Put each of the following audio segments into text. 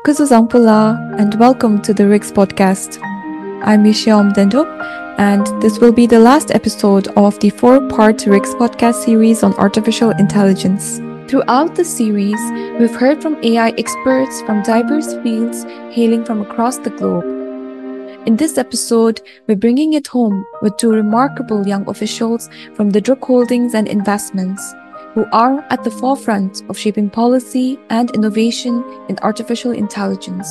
Kuzuzampula, and welcome to the Rigs podcast. I'm Yishiom Dendo, and this will be the last episode of the four-part Rigs podcast series on artificial intelligence. Throughout the series, we've heard from AI experts from diverse fields hailing from across the globe. In this episode, we're bringing it home with two remarkable young officials from the Druk Holdings and Investments who are at the forefront of shaping policy and innovation in artificial intelligence.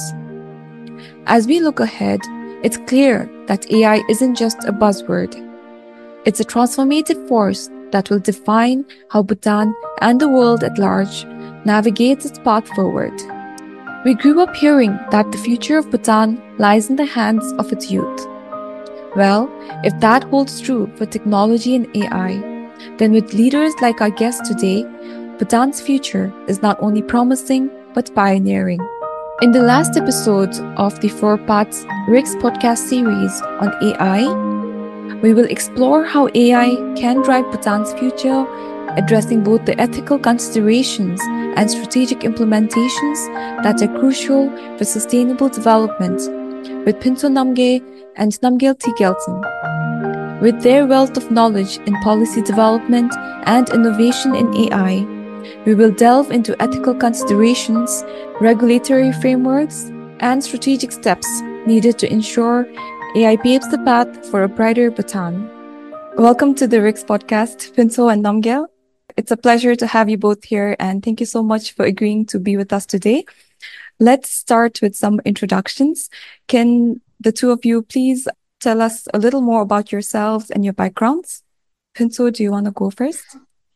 As we look ahead, it's clear that AI isn't just a buzzword. It's a transformative force that will define how Bhutan and the world at large navigates its path forward. We grew up hearing that the future of Bhutan lies in the hands of its youth. Well, if that holds true for technology and AI, then with leaders like our guest today, Bhutan's future is not only promising but pioneering. In the last episode of the Four Parts Rigs podcast series on AI, we will explore how AI can drive Bhutan's future, addressing both the ethical considerations and strategic implementations that are crucial for sustainable development with Pinto Namge and Namgyal Tigelton. With their wealth of knowledge in policy development and innovation in AI, we will delve into ethical considerations, regulatory frameworks, and strategic steps needed to ensure AI paves the path for a brighter Bhutan. Welcome to the Rigs podcast, Pinto and Namgyal. It's a pleasure to have you both here, and thank you so much for agreeing to be with us today. Let's start with some introductions. Can the two of you please tell us a little more about yourselves and your backgrounds? Pinto, do you want to go first?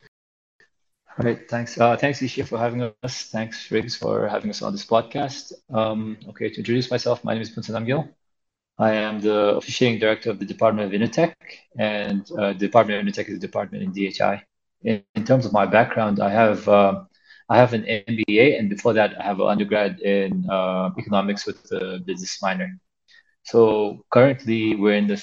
All right, thanks. Thanks, Isha, for having us. Thanks, Riggs, for having us on this podcast. Okay, to introduce myself, my name is Punsan Namgyal. I am the officiating director of the Department of Innotech, and the Department of Innotech is a department in DHI. In terms of my background, I have an MBA, and before that, I have an undergrad in economics with a business minor. So currently,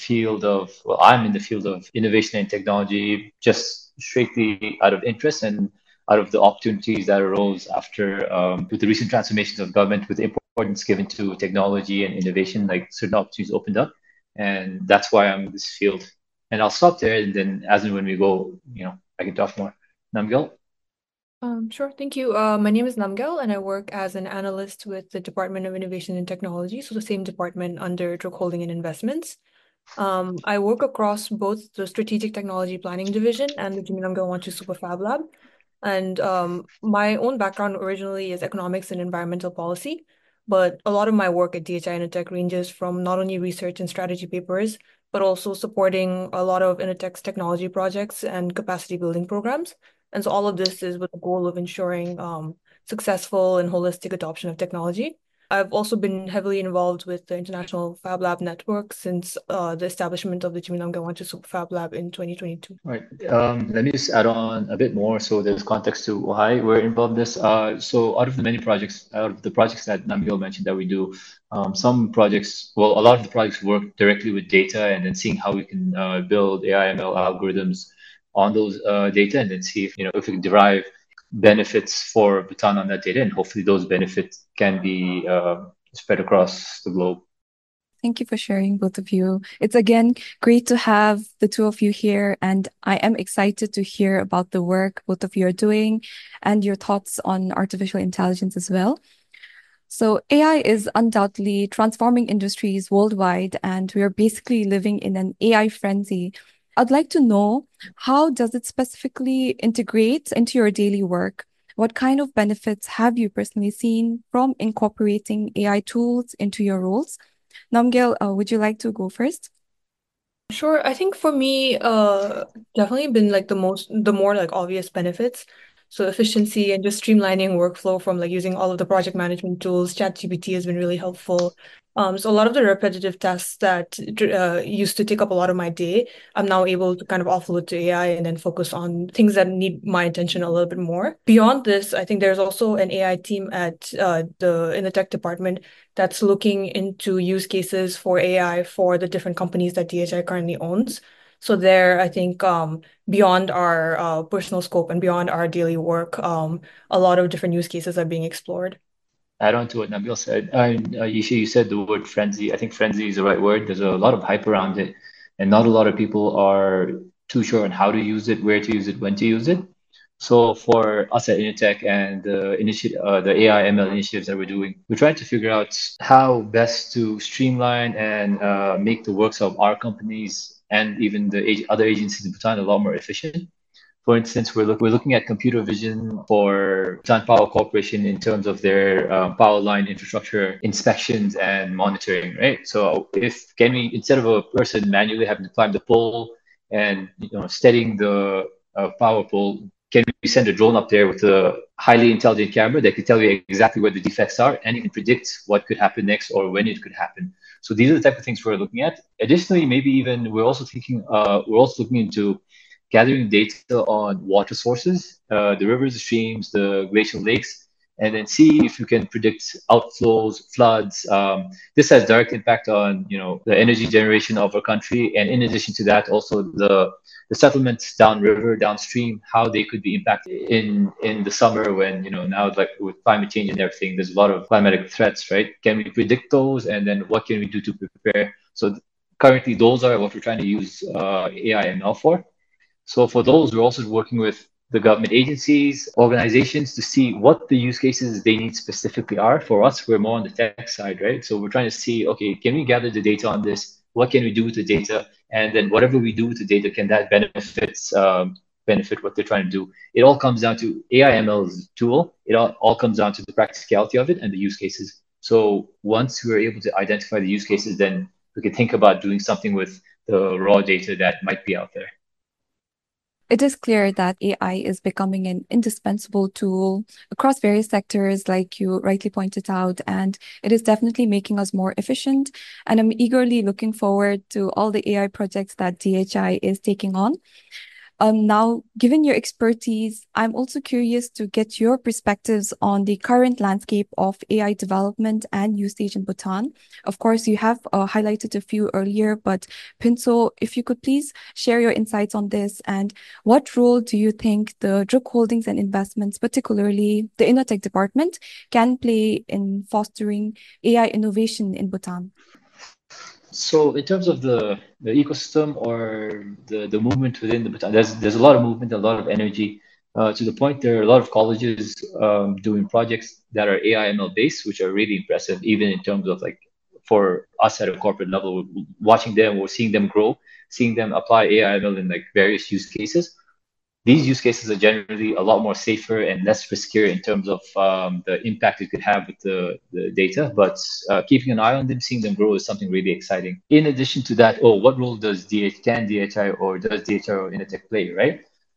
I'm in the field of innovation and technology, just strictly out of interest and out of the opportunities that arose after with the recent transformations of government, with the importance given to technology and innovation, like certain opportunities opened up, and that's why I'm in this field. And I'll stop there, and then as and when we go, I can talk more. Namgyal? Sure. Thank you. My name is Namgyal, and I work as an analyst with the Department of Innovation and Technology, so the same department under Druk Holding and Investments. I work across both the Strategic Technology Planning Division and the Jimmy Namgyal Wanchu Super Fab Lab. And my own background originally is economics and environmental policy, but a lot of my work at DHI Innotech ranges from not only research and strategy papers, but also supporting a lot of Innotech's technology projects and capacity building programs. And so all of this is with the goal of ensuring successful and holistic adoption of technology. I've also been heavily involved with the International Fab Lab Network since the establishment of the Jimmy Namgyal Wanchu Super Fab Lab in 2022. Right. Let me just add on a bit more so there's context to why we're involved in this. So out of the projects that Namgyal mentioned that we do, a lot of the projects work directly with data and then seeing how we can build AI ML algorithms on those data and then see if we can derive benefits for Bhutan on that data, and hopefully those benefits can be spread across the globe. Thank you for sharing, both of you. It's again great to have the two of you here, and I am excited to hear about the work both of you are doing and your thoughts on artificial intelligence as well. So AI is undoubtedly transforming industries worldwide, and we are basically living in an AI frenzy. I'd like to know, how does it specifically integrate into your daily work? What kind of benefits have you personally seen from incorporating AI tools into your roles? Namgyal, would you like to go first? Sure. I think for me, definitely been like the more like obvious benefits. So efficiency and just streamlining workflow from like using all of the project management tools. ChatGPT has been really helpful. So a lot of the repetitive tasks that used to take up a lot of my day, I'm now able to kind of offload to AI and then focus on things that need my attention a little bit more. Beyond this, I think there's also an AI team at in the tech department that's looking into use cases for AI for the different companies that DHI currently owns. So there, I think beyond our personal scope and beyond our daily work, a lot of different use cases are being explored. add on to what Nabil said, you said the word frenzy. I think frenzy is the right word. There's a lot of hype around it, and not a lot of people are too sure on how to use it, where to use it, when to use it. So for us at Initech and the AI ML initiatives that we're doing, we're trying to figure out how best to streamline and make the works of our companies and even the other agencies in Bhutan a lot more efficient. For instance, we're looking at computer vision for Bhutan Power Corporation in terms of their power line infrastructure inspections and monitoring, right? So if can we, instead of a person manually having to climb the pole and steadying the power pole, can we send a drone up there with a highly intelligent camera that could tell you exactly where the defects are and even predict what could happen next or when it could happen? So these are the type of things we're looking at. Additionally, maybe even we're also looking into gathering data on water sources, the rivers, the streams, the glacial lakes, and then see if you can predict outflows, floods. This has direct impact on the energy generation of our country, and in addition to that, also the settlements downriver, downstream, how they could be impacted in the summer when now like with climate change and everything, there's a lot of climatic threats, right? Can we predict those, and then what can we do to prepare? So currently, those are what we're trying to use AI ML for. So for those, we're also working with the government agencies, organizations to see what the use cases they need specifically are. For us, we're more on the tech side, right? So we're trying to see, okay, can we gather the data on this? What can we do with the data? And then whatever we do with the data, can that benefit what they're trying to do? It all comes down to AI ML's tool. It all comes down to the practicality of it and the use cases. So once we're able to identify the use cases, then we can think about doing something with the raw data that might be out there. It is clear that AI is becoming an indispensable tool across various sectors, like you rightly pointed out, and it is definitely making us more efficient. And I'm eagerly looking forward to all the AI projects that DHI is taking on. Now, given your expertise, I'm also curious to get your perspectives on the current landscape of AI development and usage in Bhutan. Of course, you have highlighted a few earlier, but Pinto, if you could please share your insights on this, and what role do you think the Druk Holdings and Investments, particularly the Innotech department, can play in fostering AI innovation in Bhutan? So in terms of the ecosystem or the movement within the Bhutan, there's a lot of movement, a lot of energy. To the point, there are a lot of colleges doing projects that are AI ML based, which are really impressive, even in terms of like for us at a corporate level, watching them or seeing them grow, seeing them apply AI ML in like various use cases. These use cases are generally a lot more safer and less riskier in terms of the impact it could have with the data. But keeping an eye on them, seeing them grow is something really exciting. In addition to that, what role does DHI or does DHI or Innotech play, right?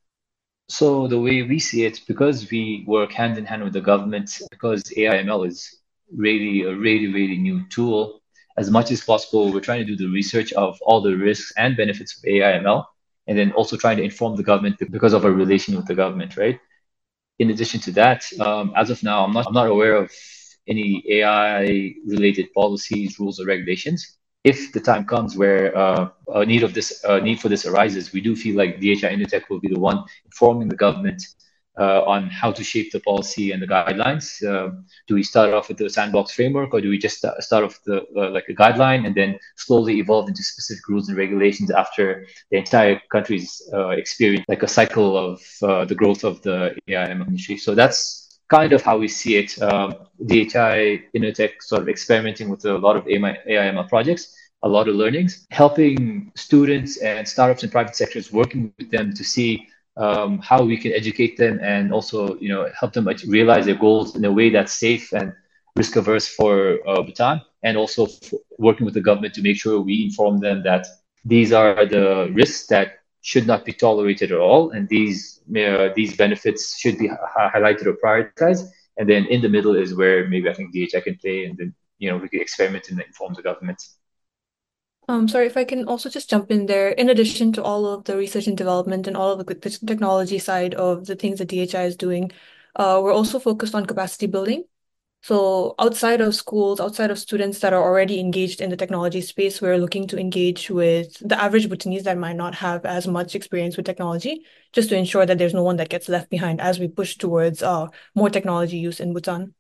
So the way we see it, because we work hand in hand with the government, because AI/ML is really a really new tool, as much as possible, we're trying to do the research of all the risks and benefits of AI/ML, and then also trying to inform the government because of our relation with the government, right? In addition to that, as of now, I'm not aware of any AI related policies, rules, or regulations. If the time comes where a need for this arises, we do feel like DHI Innotech will be the one informing the government on how to shape the policy and the guidelines. Do we start off with the sandbox framework, or do we just start off with like a guideline and then slowly evolve into specific rules and regulations after the entire country's experience like a cycle of the growth of the AI industry? So that's kind of how we see it. DHI Innotech sort of experimenting with a lot of AI/ML projects, a lot of learnings, helping students and startups and private sectors, working with them to see how we can educate them and also help them realize their goals in a way that's safe and risk averse for Bhutan, and also working with the government to make sure we inform them that these are the risks that should not be tolerated at all, and these benefits should be highlighted or prioritized. And then in the middle is where maybe I think DHI can play, and then we can experiment and inform the government. Sorry, if I can also just jump in there. In addition to all of the research and development and all of the technology side of the things that DHI is doing, we're also focused on capacity building. So outside of schools, outside of students that are already engaged in the technology space, we're looking to engage with the average Bhutanese that might not have as much experience with technology, just to ensure that there's no one that gets left behind as we push towards more technology use in Bhutan.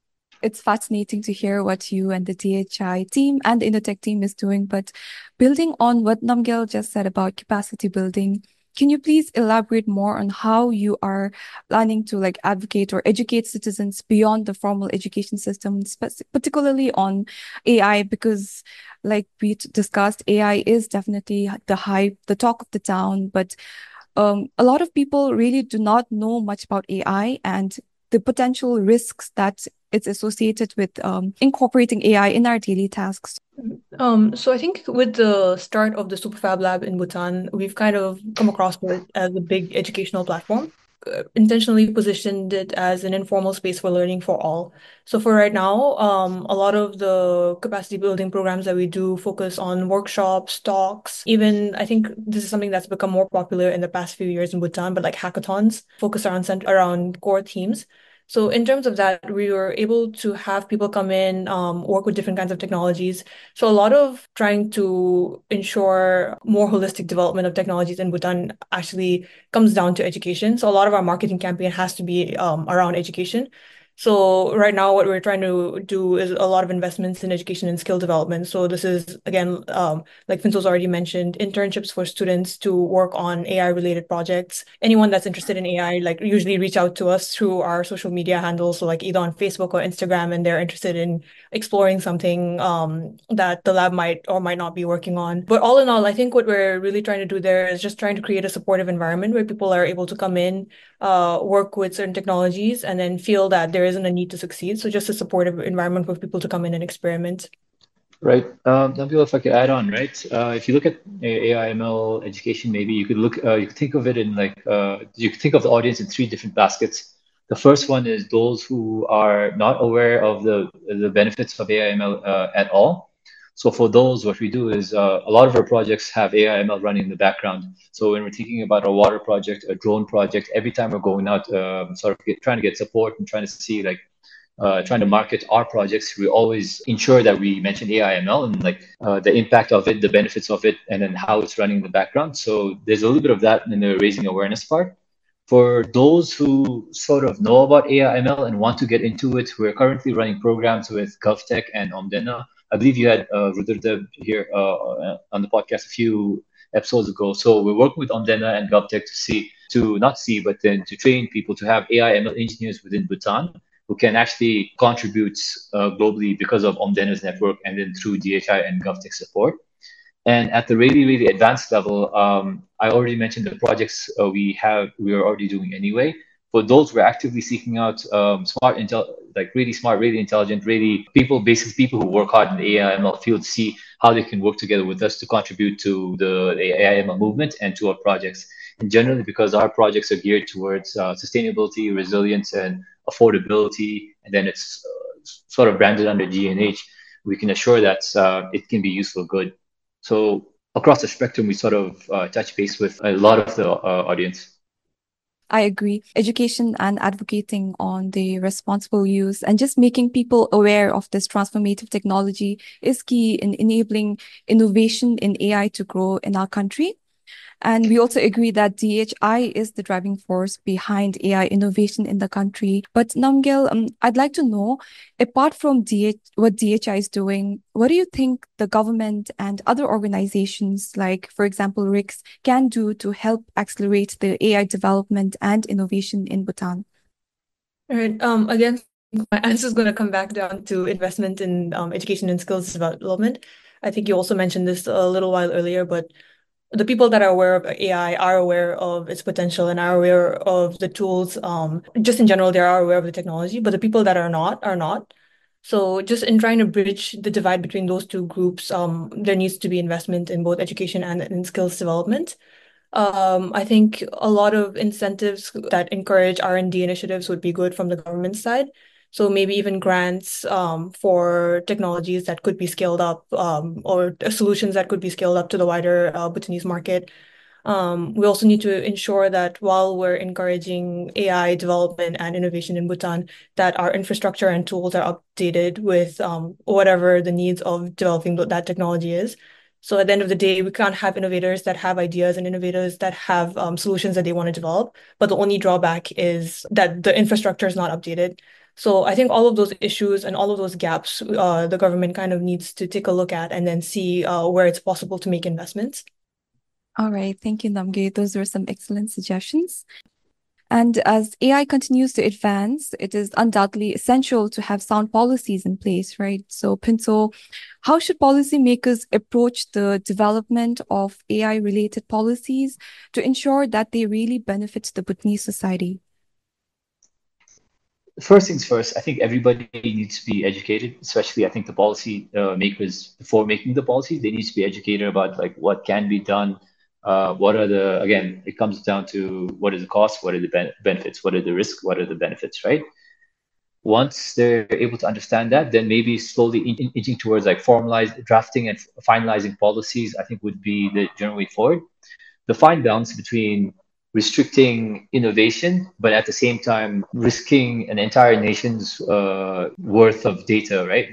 It's fascinating to hear what you and the DHI team and the Innotech team is doing. But building on what Namgyal just said about capacity building, can you please elaborate more on how you are planning to like advocate or educate citizens beyond the formal education system, particularly on AI? Because like we discussed, AI is definitely the hype, the talk of the town, but a lot of people really do not know much about AI and the potential risks that it's associated with incorporating AI in our daily tasks. So I think with the start of the Superfab Lab in Bhutan, we've kind of come across it as a big educational platform, intentionally positioned it as an informal space for learning for all. So for right now, a lot of the capacity building programs that we do focus on workshops, talks, even I think this is something that's become more popular in the past few years in Bhutan, but like hackathons focus around core themes. So in terms of that, we were able to have people come in, work with different kinds of technologies. So a lot of trying to ensure more holistic development of technologies in Bhutan actually comes down to education. So a lot of our marketing campaign has to be around education. So right now, what we're trying to do is a lot of investments in education and skill development. So this is again, like Finzo's already mentioned, internships for students to work on AI related projects. Anyone that's interested in AI, like usually reach out to us through our social media handles, so like either on Facebook or Instagram, and they're interested in exploring something that the lab might or might not be working on. But all in all, I think what we're really trying to do there is just trying to create a supportive environment where people are able to come in, work with certain technologies, and then feel that there isn't a need to succeed. So just a supportive environment for people to come in and experiment. Right. Nabil, if I could add on, right? If you look at AI ML education, maybe you could think of it in like, you could think of the audience in three different baskets. The first one is those who are not aware of the benefits of AI ML at all. So for those, what we do is a lot of our projects have AI ML running in the background. So when we're thinking about a water project, a drone project, every time we're going out, trying to get support and trying to see like trying to market our projects, we always ensure that we mention AI ML and like the impact of it, the benefits of it, and then how it's running in the background. So there's a little bit of that in the raising awareness part. For those who sort of know about AI ML and want to get into it, we're currently running programs with GovTech and Omdena. I believe you had Ruderdeb here on the podcast a few episodes ago. So we're working with Omdena and GovTech but then to train people to have AI ML engineers within Bhutan who can actually contribute globally because of Omdena's network and then through DHI and GovTech support. And at the really, really advanced level, I already mentioned the projects we are already doing anyway. For those, we're actively seeking out really smart, really intelligent, really basically people who work hard in the AI ML field to see how they can work together with us to contribute to the AI ML movement and to our projects. And generally, because our projects are geared towards sustainability, resilience, and affordability, and then it's sort of branded under GNH, we can assure that it can be used for good. So across the spectrum, we sort of touch base with a lot of the audience. I agree. Education and advocating on the responsible use and just making people aware of this transformative technology is key in enabling innovation in AI to grow in our country. And we also agree that DHI is the driving force behind AI innovation in the country. But Namgyal, I'd like to know, apart from what DHI is doing, what do you think the government and other organizations, like, for example, RICS, can do to help accelerate the AI development and innovation in Bhutan? All right. Again, my answer is going to come back down to investment in education and skills development. I think you also mentioned this a little while earlier, but the people that are aware of AI are aware of its potential and are aware of the tools. Just in general, they are aware of the technology, but the people that are not are not. So just in trying to bridge the divide between those two groups, there needs to be investment in both education and in skills development. I think a lot of incentives that encourage R&D initiatives would be good from the government side. So maybe even grants for technologies that could be scaled up or solutions that could be scaled up to the wider Bhutanese market. We also need to ensure that while we're encouraging AI development and innovation in Bhutan, that our infrastructure and tools are updated with whatever the needs of developing that technology is. So at the end of the day, we can't have innovators that have ideas and innovators that have solutions that they want to develop. But the only drawback is that the infrastructure is not updated. So I think all of those issues and all of those gaps, the government kind of needs to take a look at and then see where it's possible to make investments. All right, thank you, Namge. Those were some excellent suggestions. And as AI continues to advance, it is undoubtedly essential to have sound policies in place, right? So, Pinto, how should policymakers approach the development of AI-related policies to ensure that they really benefit the Bhutanese society? First things first, I think everybody needs to be educated, especially I think the policy makers before making the policy, they need to be educated about like what can be done. What are the, again, it comes down to what is the cost, what are the benefits, what are the risks, what are the benefits, right? Once they're able to understand that, then maybe slowly inching towards like formalized drafting and finalizing policies, I think would be the general way forward. The fine balance between restricting innovation, but at the same time risking an entire nation's worth of data, right?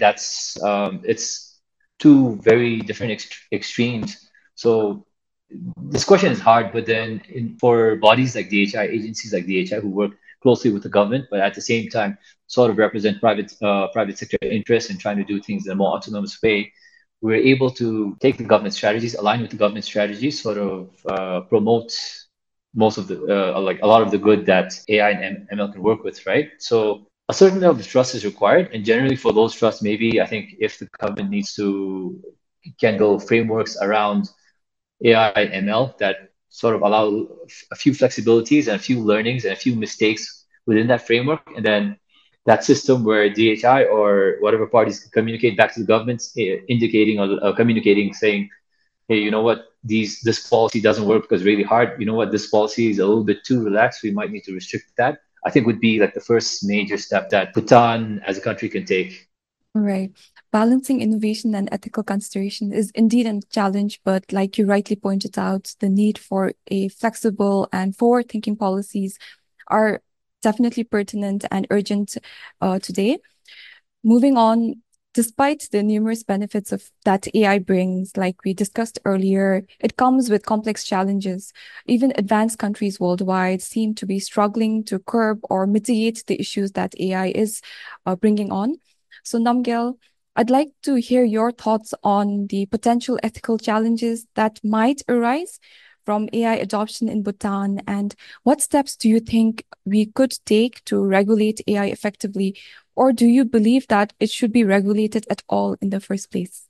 It's two very different extremes. So this question is hard, but then for bodies like DHI, agencies like DHI who work closely with the government, but at the same time sort of represent private sector interests and trying to do things in a more autonomous way, we're able to take the government strategies, align with the government strategies, sort of promote most of the like a lot of the good that AI and ML can work with, right? So a certain level of trust is required, and generally for those trusts, maybe I think if the government needs to can build frameworks around AI and ML that sort of allow a few flexibilities and a few learnings and a few mistakes within that framework, and then that system where DHI or whatever parties can communicate back to the governments, indicating or communicating, saying, hey, you know what, this policy doesn't work because it's really hard. You know what, this policy is a little bit too relaxed. We might need to restrict that. I think would be like the first major step that Bhutan as a country can take. Right. Balancing innovation and ethical consideration is indeed a challenge, but like you rightly pointed out, the need for a flexible and forward-thinking policies are definitely pertinent and urgent today. Moving on, despite the numerous benefits of that AI brings, like we discussed earlier, it comes with complex challenges. Even advanced countries worldwide seem to be struggling to curb or mitigate the issues that AI is bringing on. So, Namgyal, I'd like to hear your thoughts on the potential ethical challenges that might arise from AI adoption in Bhutan, and what steps do you think we could take to regulate AI effectively, or do you believe that it should be regulated at all in the first place?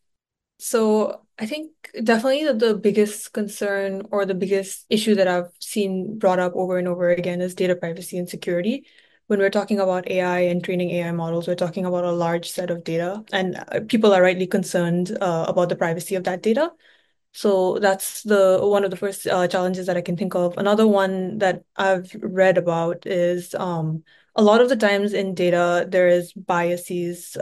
So I think definitely the biggest concern or the biggest issue that I've seen brought up over and over again is data privacy and security. When we're talking about AI and training AI models, we're talking about a large set of data, and people are rightly concerned about the privacy of that data. So that's the one of the first challenges that I can think of. Another one that I've read about is a lot of the times in data there is biases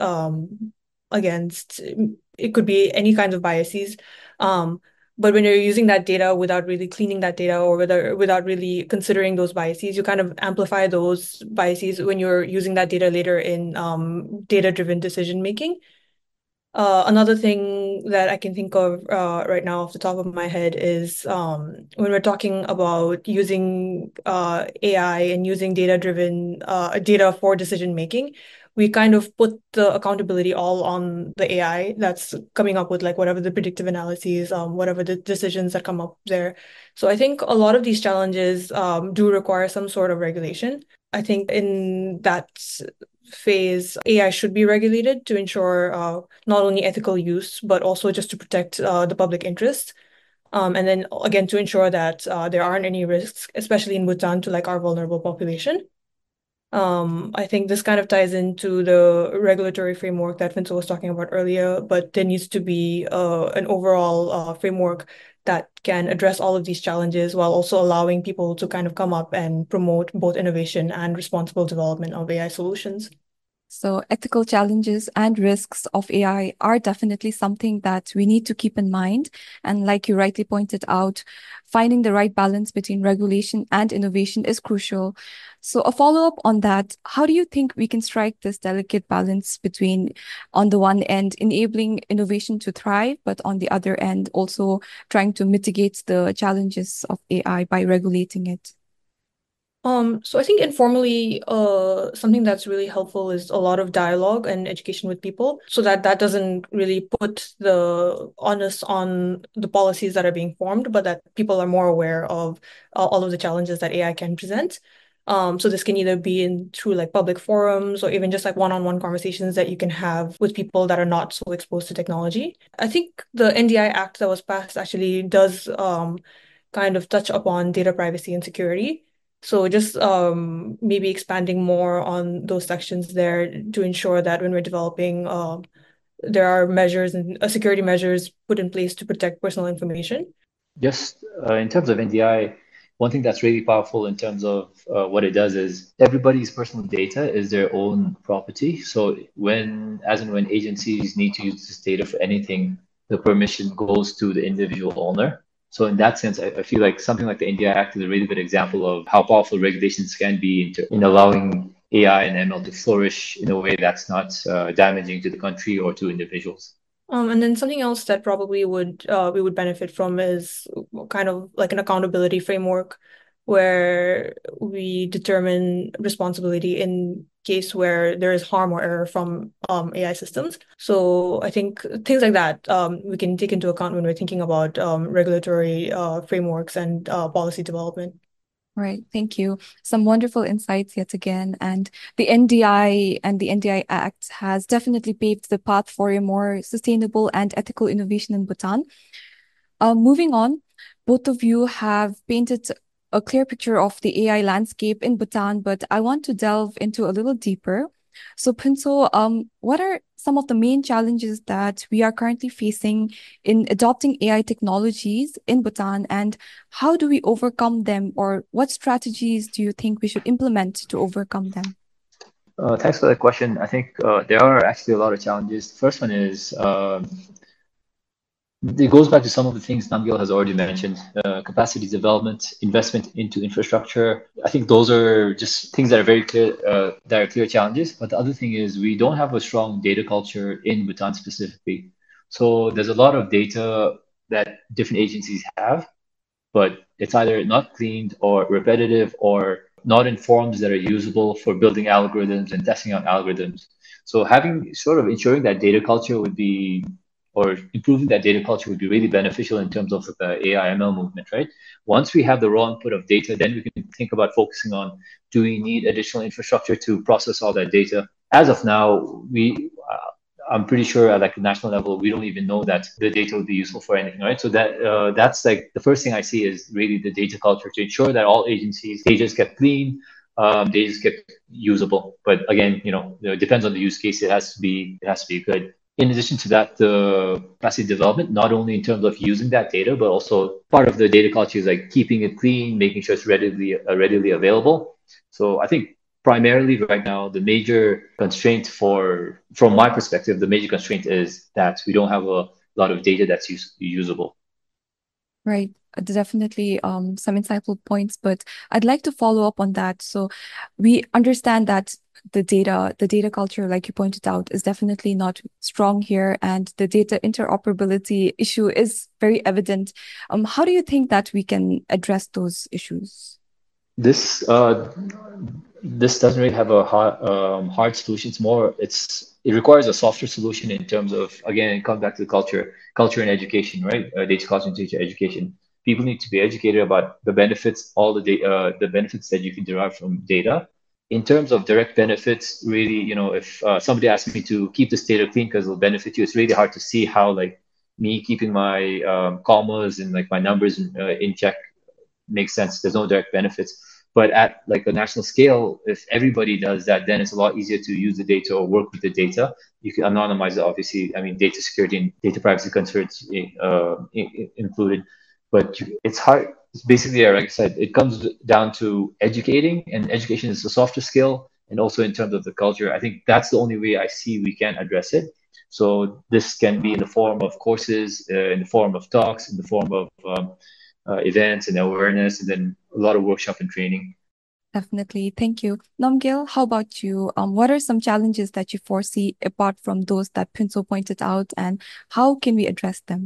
against it could be any kinds of biases. Um, but when you're using that data without really cleaning that data or without really considering those biases, you kind of amplify those biases when you're using that data later in data-driven decision making. Another thing that I can think of right now off the top of my head is when we're talking about using AI and using data-driven data for decision making, we kind of put the accountability all on the AI that's coming up with like whatever the predictive analyses, whatever the decisions that come up there. So I think a lot of these challenges do require some sort of regulation. I think in that phase, AI should be regulated to ensure not only ethical use, but also just to protect the public interest. And then again, to ensure that there aren't any risks, especially in Bhutan, to like our vulnerable population. I think this kind of ties into the regulatory framework that Vincent was talking about earlier, but there needs to be an overall framework that can address all of these challenges while also allowing people to kind of come up and promote both innovation and responsible development of AI solutions. So, ethical challenges and risks of AI are definitely something that we need to keep in mind. And like you rightly pointed out, finding the right balance between regulation and innovation is crucial. So, a follow-up on that, how do you think we can strike this delicate balance between, on the one end, enabling innovation to thrive, but on the other end, also trying to mitigate the challenges of AI by regulating it? So I think informally, something that's really helpful is a lot of dialogue and education with people, so that that doesn't really put the onus on the policies that are being formed, but that people are more aware of all of the challenges that AI can present. So this can either be in through like public forums or even just like one-on-one conversations that you can have with people that are not so exposed to technology. I think the NDI Act that was passed actually does kind of touch upon data privacy and security. So just maybe expanding more on those sections there to ensure that when we're developing, there are measures and security measures put in place to protect personal information. Just in terms of NDI, one thing that's really powerful in terms of what it does is everybody's personal data is their own property. So as and when agencies need to use this data for anything, the permission goes to the individual owner. So in that sense, I feel like something like the NDI Act is a really good example of how powerful regulations can be in allowing AI and ML to flourish in a way that's not damaging to the country or to individuals. And then something else that probably would we would benefit from is kind of like an accountability framework where we determine responsibility in case where there is harm or error from AI systems. So I think things like that we can take into account when we're thinking about regulatory frameworks and policy development. Right, thank you. Some wonderful insights yet again. And the NDI and the NDI Act has definitely paved the path for a more sustainable and ethical innovation in Bhutan. Moving on, both of you have painted a clear picture of the AI landscape in Bhutan, but I want to delve into a little deeper. So, Punso, what are some of the main challenges that we are currently facing in adopting AI technologies in Bhutan, and how do we overcome them, or what strategies do you think we should implement to overcome them? Thanks for that question. I think there are actually a lot of challenges. The first one is it goes back to some of the things Namgyal has already mentioned, capacity development, investment into infrastructure. I think those are just things that are very clear, that are clear challenges. But the other thing is we don't have a strong data culture in Bhutan specifically. So there's a lot of data that different agencies have, but it's either not cleaned or repetitive or not in forms that are usable for building algorithms and testing out algorithms. So having sort of ensuring that data culture would be, or improving that data culture would be really beneficial in terms of the AI ML movement, right? Once we have the raw input of data, then we can think about focusing on, do we need additional infrastructure to process all that data? As of now, I'm pretty sure at like a national level, we don't even know that the data would be useful for anything, right? So that's like the first thing I see is really the data culture to ensure that all agencies data get clean, they just get usable. But again, it depends on the use case. It has to be good. In addition to that, the capacity development, not only in terms of using that data, but also part of the data culture is like keeping it clean, making sure it's readily available. So I think primarily right now, the major constraint from my perspective, the major constraint is that we don't have a lot of data that's usable. Right. Definitely some insightful points, but I'd like to follow up on that. So we understand that the data culture, like you pointed out, is definitely not strong here, and the data interoperability issue is very evident. How do you think that we can address those issues? This this doesn't really have a hard solution. It requires a softer solution in terms of, again, it comes back to the culture and education, right? Data culture and data education. People need to be educated about the benefits, the benefits that you can derive from data. In terms of direct benefits, really, if somebody asks me to keep this data clean because it'll benefit you, it's really hard to see how like me keeping my commas and like my numbers in check makes sense. There's no direct benefits. But at like a national scale, if everybody does that, then it's a lot easier to use the data or work with the data. You can anonymize it, obviously. I mean, data security and data privacy concerns included. But it's hard. It's basically, like I said, it comes down to educating, and education is a softer skill. And also in terms of the culture, I think that's the only way I see we can address it. So this can be in the form of courses, in the form of talks, in the form of events and awareness, and then a lot of workshop and training. Definitely. Thank you. Namgil, how about you? What are some challenges that you foresee apart from those that Pinso pointed out, and how can we address them?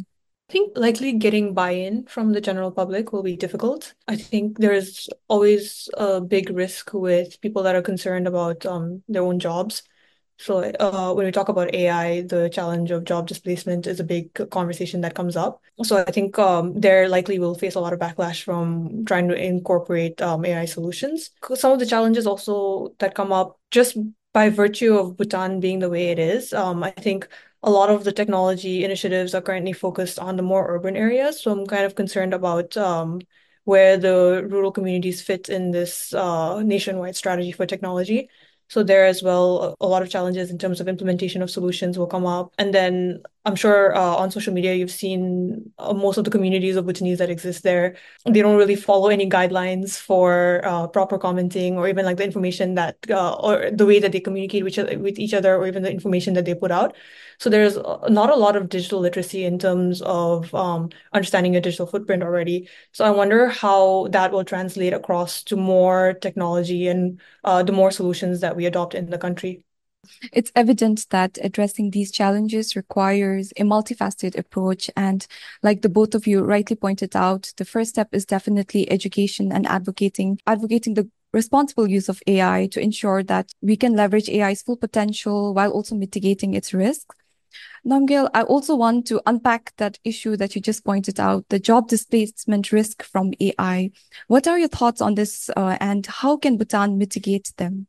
I think likely getting buy-in from the general public will be difficult. I think there's always a big risk with people that are concerned about their own jobs. So when we talk about AI, the challenge of job displacement is a big conversation that comes up. So I think there likely will face a lot of backlash from trying to incorporate AI solutions. 'Cause some of the challenges also that come up just by virtue of Bhutan being the way it is, I think a lot of the technology initiatives are currently focused on the more urban areas. So I'm kind of concerned about where the rural communities fit in this nationwide strategy for technology. So there as well, a lot of challenges in terms of implementation of solutions will come up. And then I'm sure on social media, you've seen most of the communities of Bhutanese that exist there. They don't really follow any guidelines for proper commenting or even like the information that, or the way that they communicate with each other or even the information that they put out. So there's not a lot of digital literacy in terms of understanding your digital footprint already. So I wonder how that will translate across to more technology and the more solutions that we adopt in the country. It's evident that addressing these challenges requires a multifaceted approach. And like the both of you rightly pointed out, the first step is definitely education and advocating the responsible use of AI to ensure that we can leverage AI's full potential while also mitigating its risks. Namgyal, I also want to unpack that issue that you just pointed out, the job displacement risk from AI. What are your thoughts on this, and how can Bhutan mitigate them?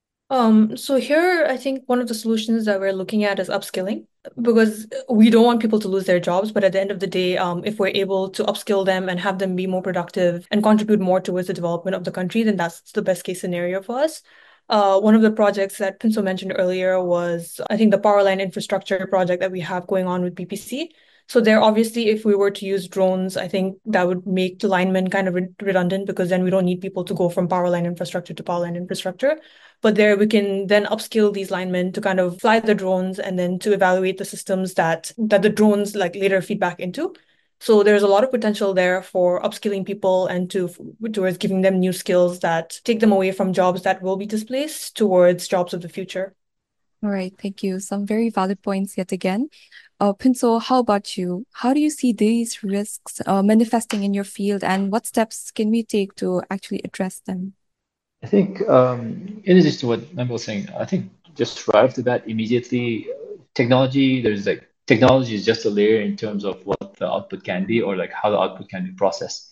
So here, I think one of the solutions that we're looking at is upskilling because we don't want people to lose their jobs. But at the end of the day, if we're able to upskill them and have them be more productive and contribute more towards the development of the country, then that's the best case scenario for us. One of the projects that Pinso mentioned earlier was, I think, the power line infrastructure project that we have going on with BPC. So there, obviously, if we were to use drones, I think that would make the linemen kind of redundant because then we don't need people to go from power line infrastructure to power line infrastructure. But there we can then upskill these linemen to kind of fly the drones and then to evaluate the systems that the drones like later feed back into. So there's a lot of potential there for upskilling people and towards giving them new skills that take them away from jobs that will be displaced towards jobs of the future. All right, thank you. Some very valid points yet again. Pinso, how about you? How do you see these risks manifesting in your field, and what steps can we take to actually address them? I think, in addition to what Mem was saying, I think just right off the bat, immediately, technology is just a layer in terms of what the output can be or like how the output can be processed.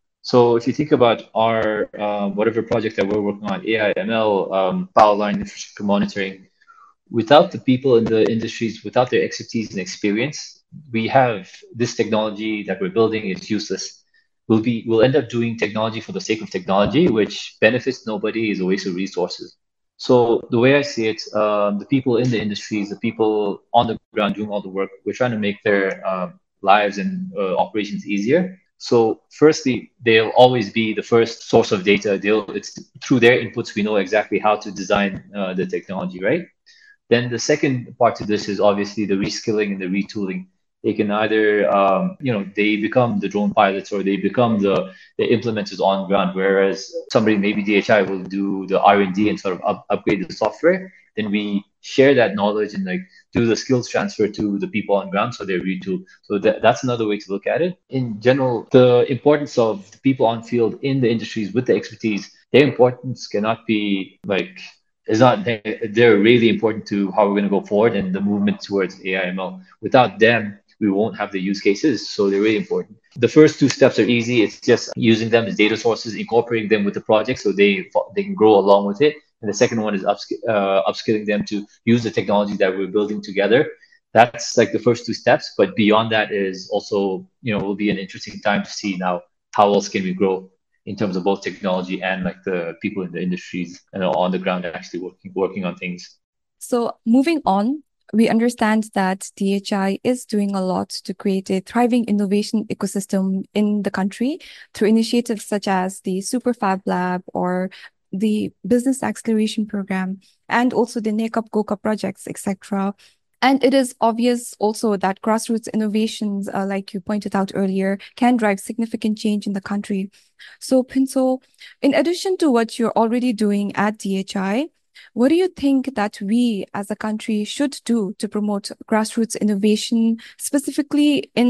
So if you think about our whatever project that we're working on, AI, ML, power line infrastructure monitoring, without the people in the industries, without their expertise and experience, we have this technology that we're building is useless. We'll end up doing technology for the sake of technology, which benefits nobody, is a waste of resources. So the way I see it, the people in the industries, the people on the ground doing all the work, we're trying to make their lives and operations easier. So firstly, they'll always be the first source of data. It's through their inputs we know exactly how to design the technology, right? Then the second part to this is obviously the reskilling and the retooling. They can either, they become the drone pilots or they become the implementers on ground. Whereas somebody, maybe DHI, will do the R&D and sort of upgrade the software. Then we share that knowledge and like do the skills transfer to the people on ground so they retool. So that's another way to look at it. In general, the importance of the people on field in the industries with the expertise, their importance cannot be like is not they're really important to how we're going to go forward and the movement towards AIML. Without them, we won't have the use cases, so they're really important. The first two steps are easy. It's just using them as data sources, incorporating them with the project so they can grow along with it. And the second one is upskilling them to use the technology that we're building together. That's like the first two steps, but beyond that is also, will be an interesting time to see now how else can we grow in terms of both technology and like the people in the industries and on the ground actually working on things. So moving on, we understand that DHI is doing a lot to create a thriving innovation ecosystem in the country through initiatives such as the Superfab Lab or the Business Acceleration Program, and also the NACUP GOKA projects, etc. And it is obvious also that grassroots innovations, like you pointed out earlier, can drive significant change in the country. So, Pinso, in addition to what you're already doing at DHI, what do you think that we as a country should do to promote grassroots innovation, specifically in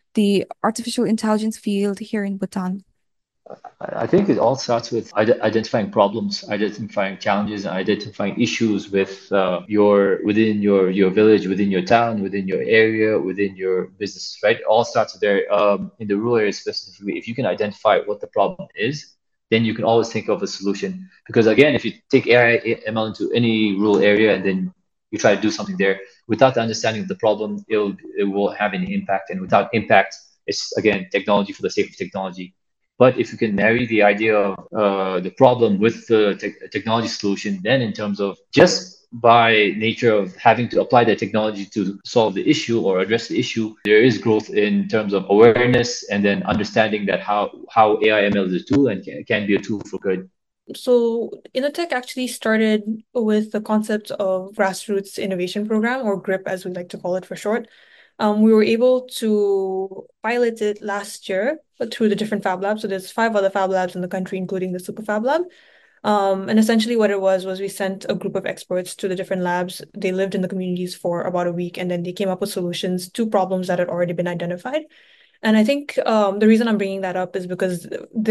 the artificial intelligence field here in Bhutan? I think it all starts with identifying problems, identifying challenges, and identifying issues with within your village, within your town, within your area, within your business, right? It all starts there. In the rural areas specifically, if you can identify what the problem is, then you can always think of a solution. Because again, if you take AI, ML into any rural area and then you try to do something there without the understanding of the problem, it will have any impact, and without impact, it's again technology for the sake of technology. But if you can marry the idea of the problem with the technology solution, then in terms of just by nature of having to apply that technology to solve the issue or address the issue, there is growth in terms of awareness and then understanding that how AI ML is a tool and can be a tool for good. So Innotech actually started with the concept of Grassroots Innovation Program, or GRIP as we like to call it for short. We were able to pilot it last year through the different Fab Labs. So there's 5 other Fab Labs in the country, including the Super Fab Lab. And essentially what it was we sent a group of experts to the different labs. They lived in the communities for about a week, and then they came up with solutions to problems that had already been identified. And I think the reason I'm bringing that up is because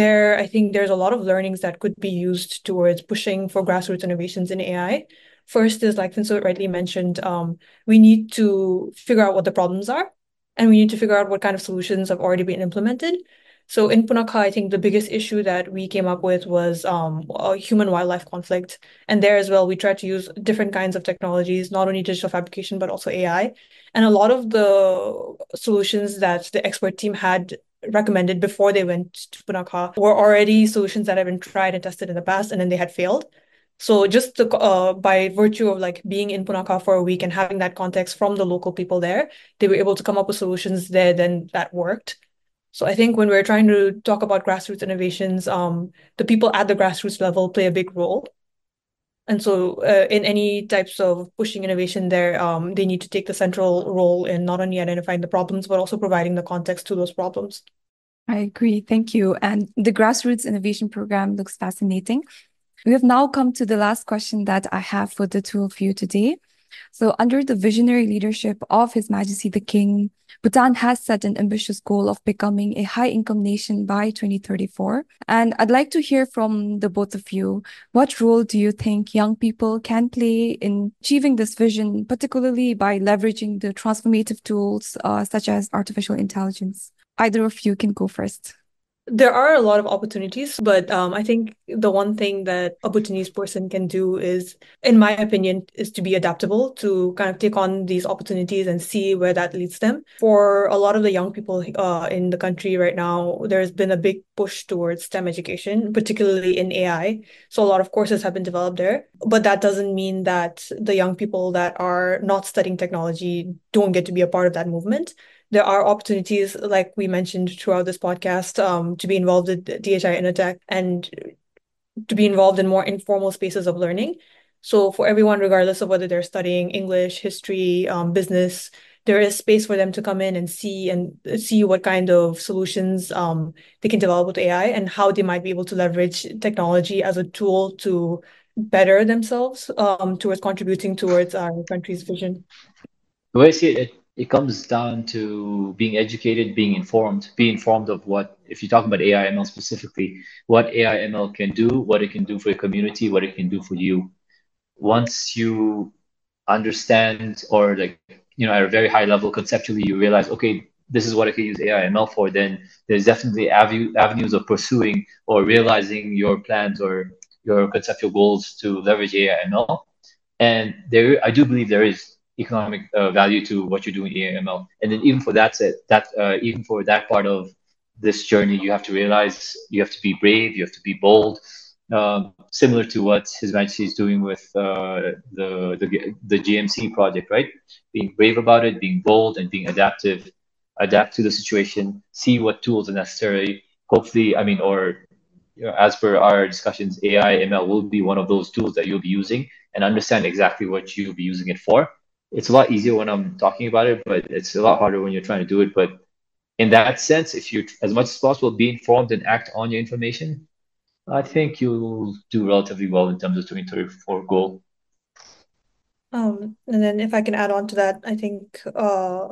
I think there's a lot of learnings that could be used towards pushing for grassroots innovations in AI. First is, like Vincent rightly mentioned, we need to figure out what the problems are, and we need to figure out what kind of solutions have already been implemented. So in Punakha, I think the biggest issue that we came up with was a human-wildlife conflict. And there as well, we tried to use different kinds of technologies, not only digital fabrication, but also AI. And a lot of the solutions that the expert team had recommended before they went to Punakha were already solutions that had been tried and tested in the past, and then they had failed. So just by virtue of like being in Punakha for a week and having that context from the local people there, they were able to come up with solutions there then that worked. So I think when we're trying to talk about grassroots innovations, the people at the grassroots level play a big role. And so in any types of pushing innovation there, they need to take the central role in not only identifying the problems, but also providing the context to those problems. I agree. Thank you. And the Grassroots Innovation Program looks fascinating. We have now come to the last question that I have for the two of you today. So, under the visionary leadership of His Majesty the King, Bhutan has set an ambitious goal of becoming a high-income nation by 2034. And I'd like to hear from the both of you. What role do you think young people can play in achieving this vision, particularly by leveraging the transformative tools such as artificial intelligence? Either of you can go first. There are a lot of opportunities, but I think the one thing that a Bhutanese person can do is, in my opinion, is to be adaptable, to kind of take on these opportunities and see where that leads them. For a lot of the young people in the country right now, there's been a big push towards STEM education, particularly in AI. So a lot of courses have been developed there, but that doesn't mean that the young people that are not studying technology don't get to be a part of that movement. There are opportunities, like we mentioned throughout this podcast, to be involved with DHI Innotech and to be involved in more informal spaces of learning. So for everyone, regardless of whether they're studying English, history, business, there is space for them to come in and see what kind of solutions they can develop with AI and how they might be able to leverage technology as a tool to better themselves towards contributing towards our country's vision. The way I see it, it comes down to being educated, being informed of what, if you're talking about AI ML specifically, what AI ML can do, what it can do for your community, what it can do for you. Once you understand, or like, at a very high level, conceptually, you realize, okay, this is what I can use AI ML for, then there's definitely avenues of pursuing or realizing your plans or your conceptual goals to leverage AI ML. And I do believe there is economic value to what you're doing in AML. And then even for even for that part of this journey, you have to realize you have to be brave, you have to be bold, similar to what His Majesty is doing with the GMC project, right? Being brave about it, being bold, and being adaptive, adapt to the situation, see what tools are necessary. Hopefully, I mean, or as per our discussions, AI, ML will be one of those tools that you'll be using, and understand exactly what you'll be using it for. It's a lot easier when I'm talking about it, but it's a lot harder when you're trying to do it. But in that sense, if you, as much as possible, be informed and act on your information, I think you'll do relatively well in terms of 2034 goal. And then if I can add on to that, I think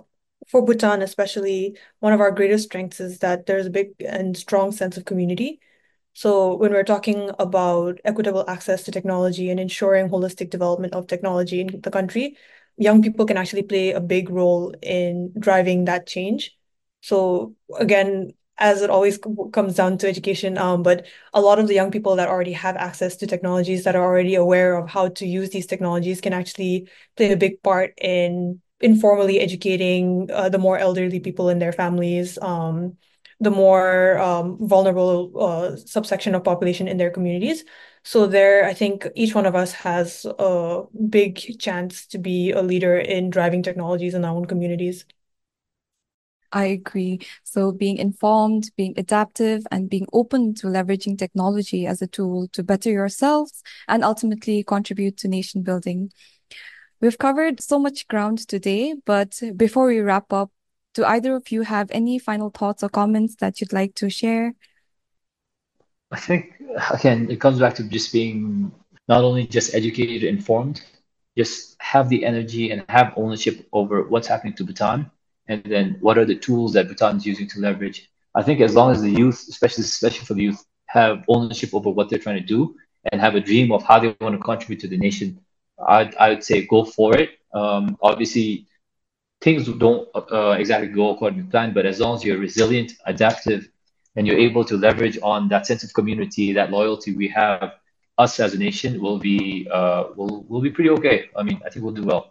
for Bhutan, especially, one of our greatest strengths is that there's a big and strong sense of community. So when we're talking about equitable access to technology and ensuring holistic development of technology in the country, young people can actually play a big role in driving that change. So again, as it always comes down to education, but a lot of the young people that already have access to technologies that are already aware of how to use these technologies can actually play a big part in informally educating the more elderly people in their families, the more vulnerable subsection of population in their communities. So there, I think each one of us has a big chance to be a leader in driving technologies in our own communities. I agree. So being informed, being adaptive, and being open to leveraging technology as a tool to better yourselves and ultimately contribute to nation building. We've covered so much ground today, but before we wrap up, do either of you have any final thoughts or comments that you'd like to share? I think again, it comes back to just being not only just educated, informed, just have the energy and have ownership over what's happening to Bhutan, and then what are the tools that Bhutan is using to leverage. I think as long as the youth, especially for the youth, have ownership over what they're trying to do and have a dream of how they want to contribute to the nation, I'd say go for it. Obviously, things don't exactly go according to plan, but as long as you're resilient, adaptive, and you're able to leverage on that sense of community, that loyalty we have, us as a nation will be pretty okay. I mean, I think we'll do well.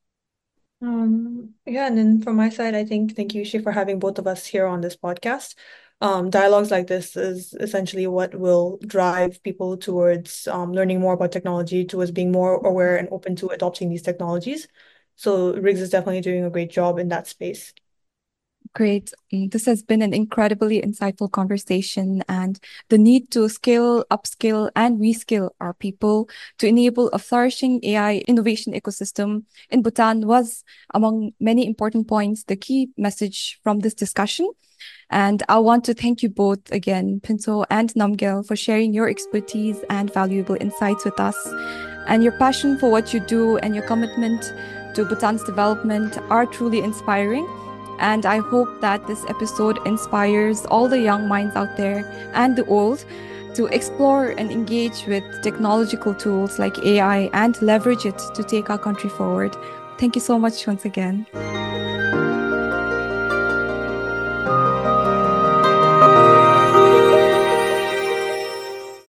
Yeah, and then from my side, I think thank you, Shi, for having both of us here on this podcast. Dialogues like this is essentially what will drive people towards learning more about technology, towards being more aware and open to adopting these technologies. So Riggs is definitely doing a great job in that space. Great. This has been an incredibly insightful conversation, and the need to scale, upskill, and reskill our people to enable a flourishing AI innovation ecosystem in Bhutan was, among many important points, the key message from this discussion. And I want to thank you both again, Pinto and Namgyal, for sharing your expertise and valuable insights with us. And your passion for what you do and your commitment to Bhutan's development are truly inspiring. And I hope that this episode inspires all the young minds out there and the old to explore and engage with technological tools like AI and leverage it to take our country forward. Thank you so much once again.